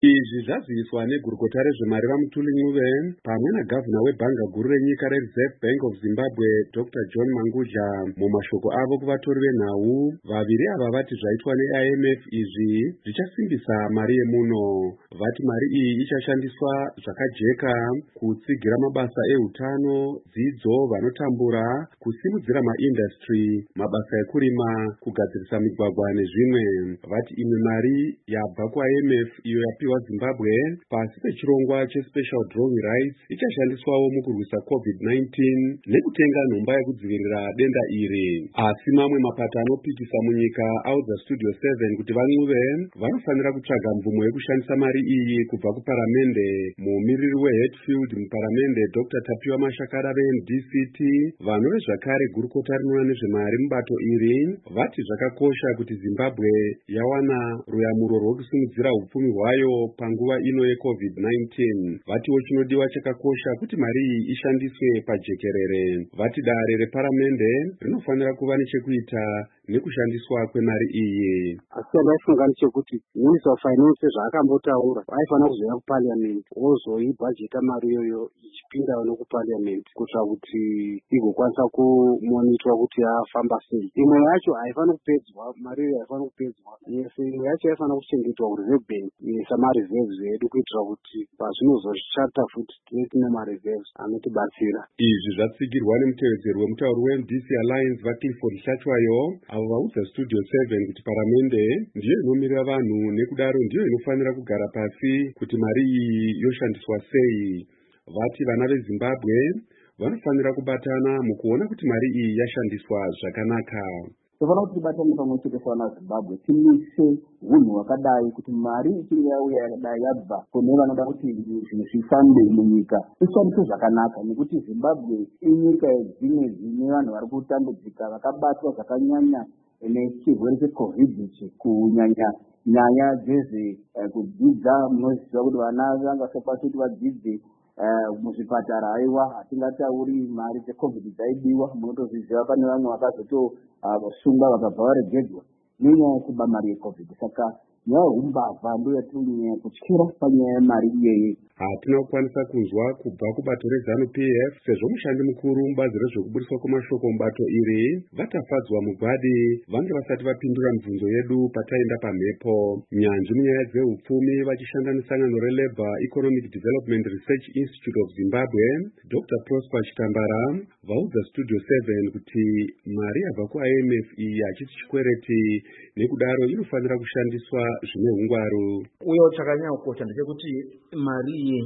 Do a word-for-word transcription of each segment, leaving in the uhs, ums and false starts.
Izvi zvaziviswa negurukota rezvemari vaMutuli Ncube pamwe nagavhuna webhanga guru renyika reReserve Bank of Zimbabwe Doctor John Mangudya mumashoko avo kuvatori venhau. Vaviri ava vati zvaitwa neI M F izvi zvichasimbisa mari yemuno. Vati mari iyi ichashandiswa zvakajeka kutsigira mabasa ehutano, dzidzo, vanotambura, kusimudzira maindastry, mabasa ekurima, kugadzirisa migwagwa nezvimwe. Vati imwe mari yabva kuI M F iyo yapiwa Zimbabwe pasi pechirongwa cheSpecial Drawing Rights ichashandiswawo mukurwisa COVID nineteen nekutenga nhomba yekudzivirira denda iri. Asi mamwe mapato anopikisa munyika audza Studio seven kuti vaNcube vanofanira kutsvaga mvumo yekushandisa mari iyi kubva kuparamende. Mumiriri weHatfield muparamende Doctor Tapiwa Mashakara veN D C T vanove zvakare gurukota rinoona nezvemari mubato iri vati zvakakosha kuti Zimbabwe yawana ruyamuro rwokusimudzira upfumi hwayo panguva ino yeCovid nineteen. Vatiwo chinodiwa chakakosha kuti mari iyi ishandiswe pajekerere. Vati dare reparamende rinofanira kuva nechekuita nekushandiswa kwemari iyi. Asi ndaifunga nechekuti Minister of Finance zvaakambotaura aifanira kuzoya kuParliament ozoibhajeta mari iyoyo ichipinda nokuParliament kuitira kuti igokwanisa kumonitwa kuti yafamba sei. Imwe yacho haifanira kupedzwa, mari iyo haifanira kupedzwa. Yese imwe yacho haifanira kuchengetwa kuReserve Bank samareserves edu kuitira kuti pazvinozoshata futi tine mareserves anotibatsira. Izvi zvatsigirwa nemutevedzeri wemutauri weM D C Alliance vaClifford Hlatshwayo avo vaudza Studio seven kuti paramende ndiyo inomirira vanhu nekudaro ndiyo inofanira kugara pasi kuti mari iyi yoshandiswa sei. Vati vana veZimbabwe vanofanira kubatana mukuona kuti mari iyi yashandiswa zvakanaka. Tofana kuti tibatane pamwe chete sevana veZimbabwe timise hunhu hwakadai kuti mari ichinge yauya yakadai yabva kune vanoda kuti zvinhu zvifambe munyika ishandiswe zvakanaka, nekuti Zimbabwe inyika dzimwe dzine vanhu vari kutambudzika vakabatwa zvakanyanya nechirwere cheCovid ichi, kunyanya nyaya dzeze kudzidza. Munoziva kuti vana vangasakwanisa kuti vadzidze muzvipatara. Aiwa, hatingatauri mari dzeCovid dzaidiwa. Munotozviziva pane vamwe vakazotosungwa vakabva varegedzwa nenyaya yekuba mari yeCovid. Saka nyaya yehumbavha ndiyo yatirinyanya kutyira panyaya yemari iyeye. Hatina kukwanisa kunzwa kubva kubato reZanu P F sezvo mushandi mukuru mubazi rezvekubudiswa kwemashoko mubato iri vatafadzwa mugwadi vange vasati vapindura mibvunzo yedu pataenda pamhepo. Nyanzvi munyaya dzehupfumi vachishanda nesangano reLabour Economic Development Research Institute of Zimbabwe Doctor Prosper Chitambara vaudza Studio seven kuti mari yabva kuI M F iyi hachisi chikwereti, nekudaro inofanira kushandiswa zvine hungwaru. Uyo chakanyanya kukosha ndechekuti mari iyi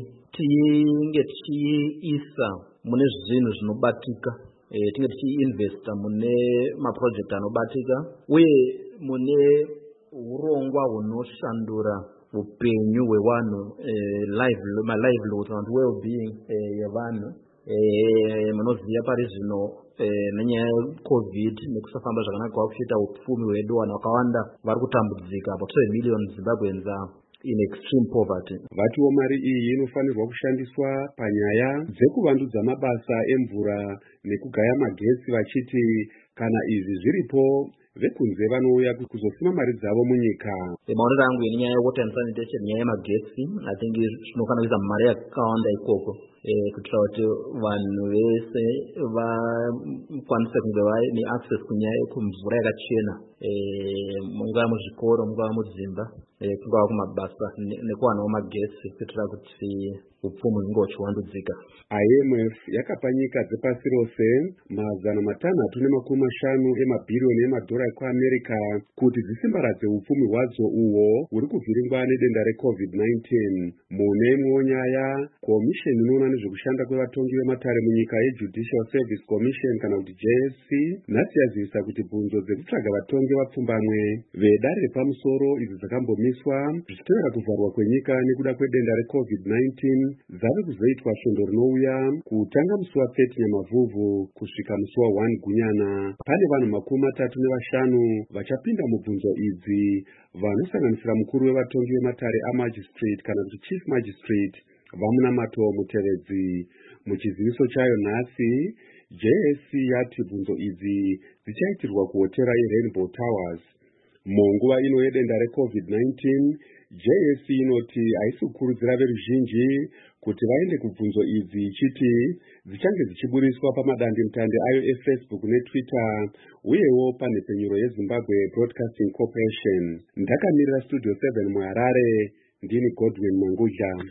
tinge tichiisa mune zvinhu zvinobatika, e, tinge tichiinvesta mune maproject anobatika uye mune urongwa hunoshandura upenyu hwevanhu, e, live, malivelihood and well-being e, yevanhu. E, munoziva pari zvino e, nenyaya yeCovid nekusafamba zvakanaka kwakuchiita upfumi hwedu, vanhu vakawanda vari kutambudzika, about seven million Zimbabweans are in extreme poverty. Vatiwo mari iyi inofanirwa kushandiswa panyaya dzekuvandudza mabasa emvura nekugaya magetsi, vachiti kana izvi zviripo vekunze vanouya kuzosima mari dzavo munyika. Maonero angu nenyaya yewater and sanitation, nyaya yemagetsi, I think zvinofanira kuisa mari yakawanda ikoko kuitira kuti vanhu vese vakwanise kunge vaine access kunyaya yekumvura yakachena, mungava muzvikoro, mungava mudzimba, kungava kumabasa nekuwanawo magetsi kuitira kuti upfumi hunge huchiwandudzika. I M F yakapa nyika dzepasi rose mazana matanhatu nemakumi mashanu emabhiriyoni emadhora ekuAmerica kuti dzisimbaradze upfumi hwadzo uhwo huri kuvhiringwa nedenda reCovid nineteen. Mune imwewo nyaya, komisheni inoona nezvekushanda kwevatongi vematare munyika yeJudicial Service Commission kana kuti J S C nhasi yazivisa kuti bvunzo dzekutsvaga vatongi vapfumbamwe vedare repamusoro idzi dzakambomiswa zvichitevera kuvharwa kwenyika nekuda kwedenda reCovid nineteen dzave kuzoitwa svondo rinouya kutanga musi wathirty Nyamavhuvhu kusvika musi waone Gunyana. Pane vanhu makumi matatu nevashanu vachapinda mubvunzo idzi vanosanganisira mukuru wevatongi vematare amagistrate kana kuti chief magistrate Vamunamato Mutevedzi. Muchiziviso chayo nhasi J S C yati bvunzo idzi dzichaitirwa kuhotera yeRainbow Towers. Munguva ino yedenda reCovid nineteen J S C inoti haisi kukurudzira veruzhinji kuti vaende kubvunzo idzi ichiti dzichange dzichiburiswa pamadandemutande ayo eFacebook neTwitter uyewo panhepfenyuro yeZimbabwe Broadcasting Corporation. Ndakamirira Studio seven muHarare, ndini Godwin Manguja.